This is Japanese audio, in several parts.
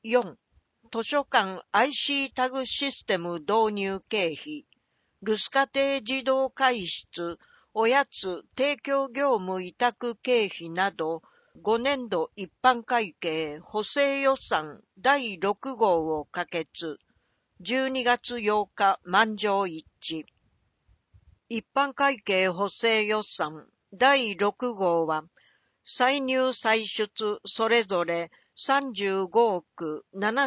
4、図書館 IC タグシステム導入経費、留守家庭児童会室、おやつ提供業務委託経費など、5年度一般会計補正予算第6号を可決。12月8日満場一致。一般会計補正予算第6号は、歳入歳出それぞれ35億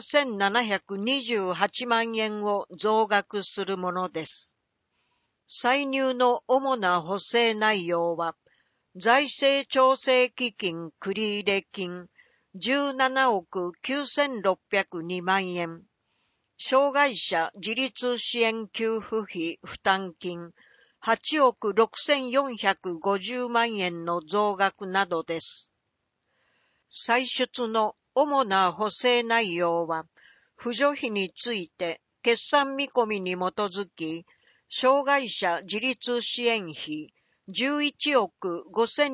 7728万円を増額するものです。歳入の主な補正内容は、財政調整基金繰入金17億9602万円、障害者自立支援給付費負担金8億6450万円の増額などです。歳出の主な補正内容は、扶助費について決算見込みに基づき、障害者自立支援費11億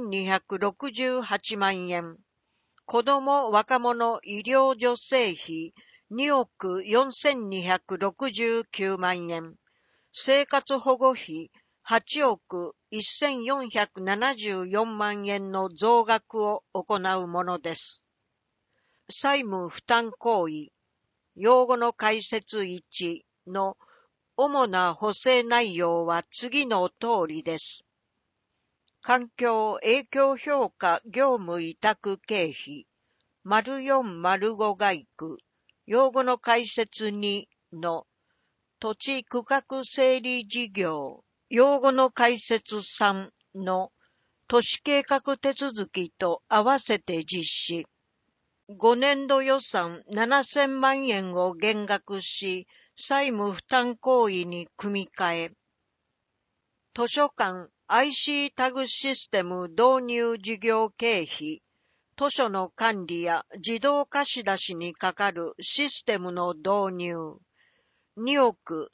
5268万円、子ども若者医療助成費2億4269万円、生活保護費8億1474万円の増額を行うものです。債務負担行為、用語の解説1の主な補正内容は次の通りです。環境影響評価業務委託経費、0405外区、用語の解説2の土地区画整理事業、用語の解説3の都市計画手続きと合わせて実施。5年度予算7000万円を減額し、債務負担行為に組み替え。図書館 IC タグシステム導入事業経費、図書の管理や自動貸し出しにかかるシステムの導入。2億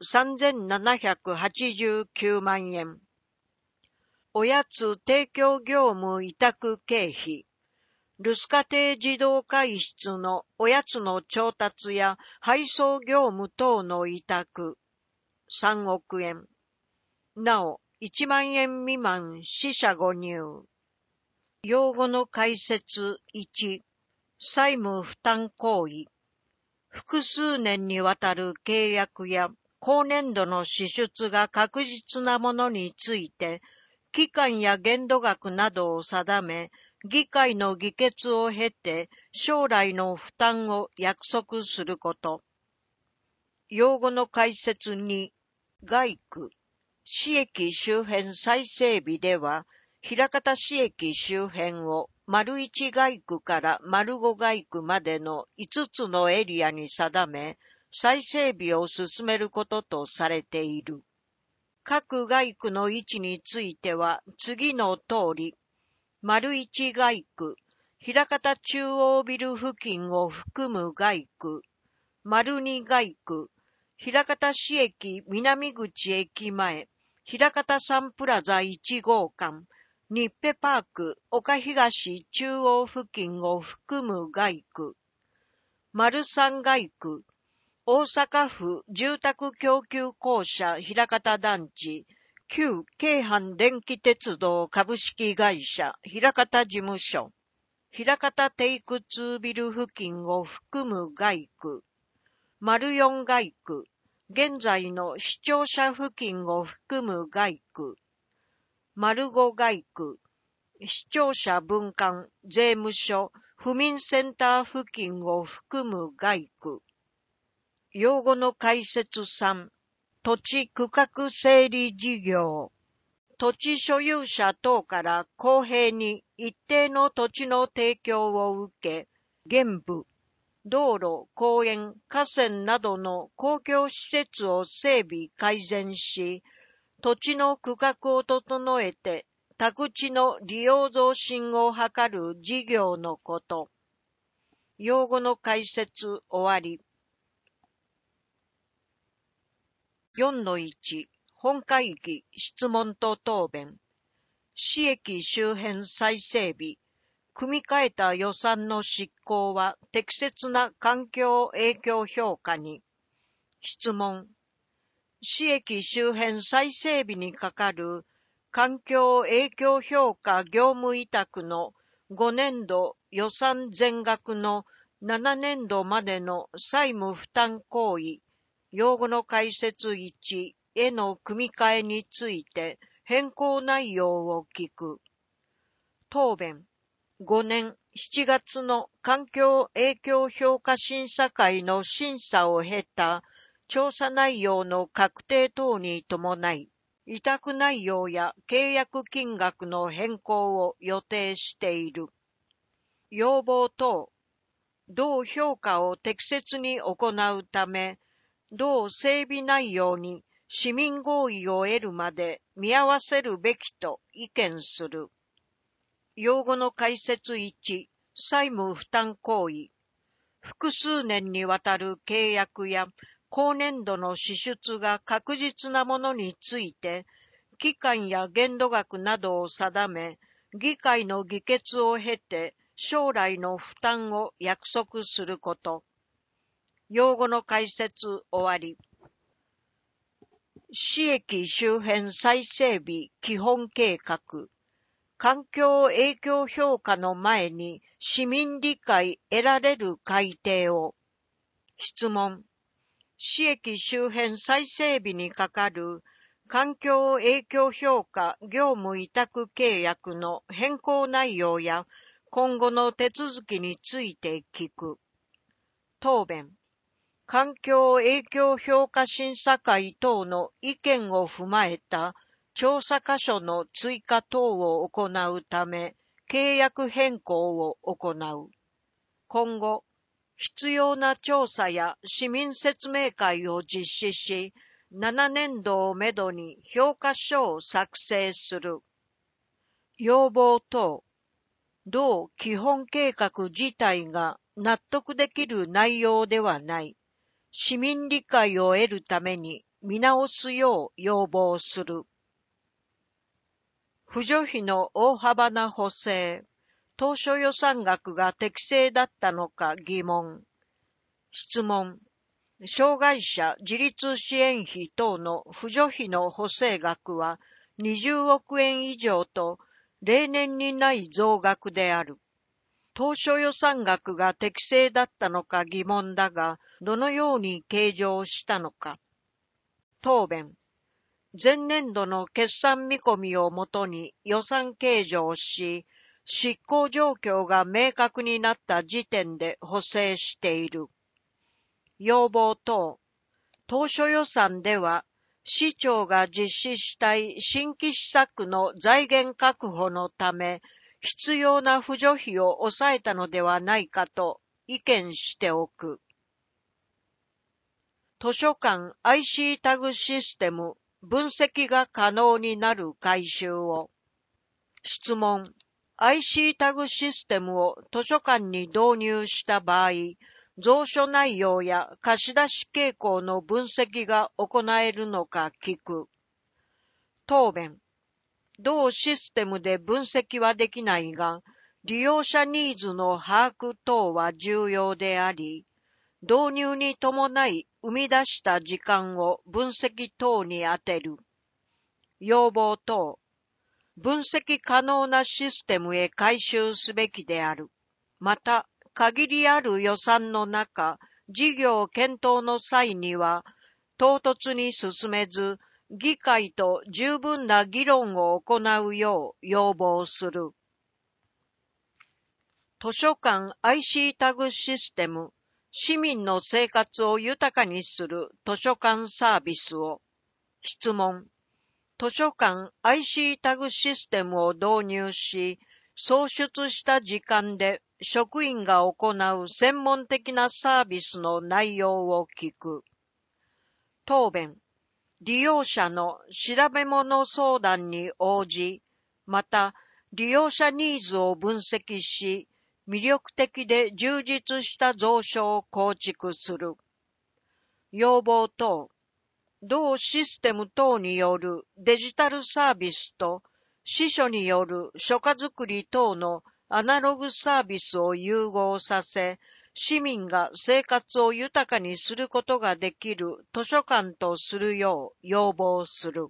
3789万円。おやつ提供業務委託経費。留守家庭児童会室のおやつの調達や配送業務等の委託。3億円。なお、1万円未満四捨五入。用語の解説1、債務負担行為。複数年にわたる契約や後年度の支出が確実なものについて、期間や限度額などを定め、議会の議決を経て将来の負担を約束すること。用語の解説2、街区。市駅周辺再整備では、枚方市駅周辺を丸1街区から丸5街区までの5つのエリアに定め、再整備を進めることとされている。各街区の位置については次の通り、丸1街区、枚方中央ビル付近を含む街区、丸2街区、枚方市駅南口駅前、枚方サンプラザ1号館、ニッペパーク岡東中央付近を含む街区、丸3街区、大阪府住宅供給公社枚方団地、旧京阪電気鉄道株式会社枚方事務所、枚方テイク2ビル付近を含む街区、丸4街区、現在の市庁舎付近を含む街区、丸5街区、市庁舎分館、税務署、府民センター付近を含む街区。用語の解説3、土地区画整理事業。土地所有者等から公平に一定の土地の提供を受け、現部、道路、公園、河川などの公共施設を整備改善し、土地の区画を整えて、宅地の利用増進を図る事業のこと。用語の解説終わり。4-1、本会議質問と答弁。市駅周辺再整備。 組み替えた予算の執行は適切な環境影響評価に。質問。市駅周辺再整備にかかる環境影響評価業務委託の5年度予算全額の7年度までの債務負担行為、用語の解説1への組み替えについて変更内容を聞く。答弁。5年7月の環境影響評価審査会の審査を経た調査内容の確定等に伴い、委託内容や契約金額の変更を予定している。要望等。同評価を適切に行うため、同整備内容に市民合意を得るまで見合わせるべきと意見する。用語の解説1、債務負担行為。複数年にわたる契約や後年度の支出が確実なものについて、期間や限度額などを定め、議会の議決を経て将来の負担を約束すること。用語の解説終わり。市駅周辺再整備基本計画。環境影響評価の前に市民理解得られる改定を。質問。市駅周辺再整備にかかる環境影響評価業務委託契約の変更内容や今後の手続きについて聞く。答弁。環境影響評価審査会等の意見を踏まえた調査箇所の追加等を行うため、契約変更を行う。今後、必要な調査や市民説明会を実施し、7年度をめどに評価書を作成する。要望等。同基本計画自体が納得できる内容ではない。市民理解を得るために見直すよう要望する。扶助費の大幅な補正。当初予算額が適正だったのか疑問。質問。障害者自立支援費等の扶助費の補正額は20億円以上と例年にない増額である。当初予算額が適正だったのか疑問だが、どのように計上したのか。答弁。前年度の決算見込みをもとに予算計上し、執行状況が明確になった時点で補正している。要望等。当初予算では、市長が実施したい新規施策の財源確保のため、必要な扶助費を抑えたのではないかと意見しておく。図書館 IC タグシステム分析が可能になる改修を。質問。IC タグシステムを図書館に導入した場合、蔵書内容や貸し出し傾向の分析が行えるのか聞く。答弁。同システムで分析はできないが、利用者ニーズの把握等は重要であり、導入に伴い生み出した時間を分析等に充てる。要望等。分析可能なシステムへ改修すべきである。また、限りある予算の中、事業検討の際には、唐突に進めず、議会と十分な議論を行うよう要望する。図書館 IC タグシステム、市民の生活を豊かにする図書館サービスを。質問。図書館 IC タグシステムを導入し、創出した時間で職員が行う専門的なサービスの内容を聞く。答弁。利用者の調べ物相談に応じ、また利用者ニーズを分析し、魅力的で充実した蔵書を構築する。要望等。同システム等によるデジタルサービスと司書による書家作り等のアナログサービスを融合させ、市民が生活を豊かにすることができる図書館とするよう要望する。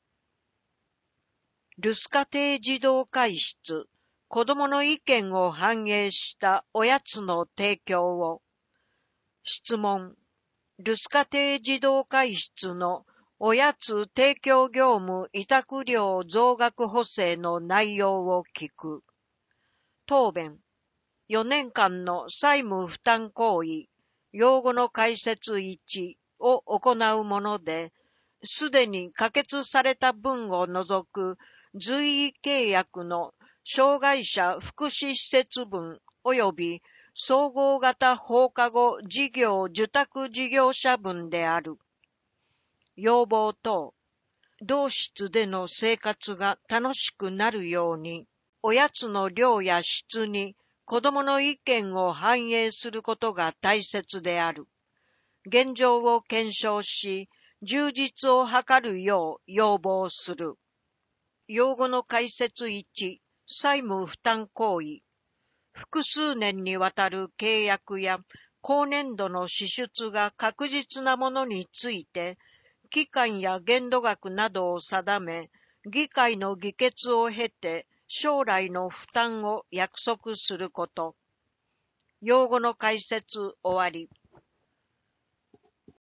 留守家庭児童会室、子どもの意見を反映したおやつの提供を。質問。留守家庭児童会室のおやつ提供業務委託料増額補正の内容を聞く。答弁。4年間の債務負担行為、用語の解説1を行うもので、すでに可決された分を除く随意契約の障害者福祉施設分及び総合型放課後事業受託事業者分である。要望等、同室での生活が楽しくなるように、おやつの量や質に子どもの意見を反映することが大切である。現状を検証し、充実を図るよう要望する。用語の解説1、債務負担行為。複数年にわたる契約や後年度の支出が確実なものについて、期間や限度額などを定め、議会の議決を経て将来の負担を約束すること。用語の解説終わり。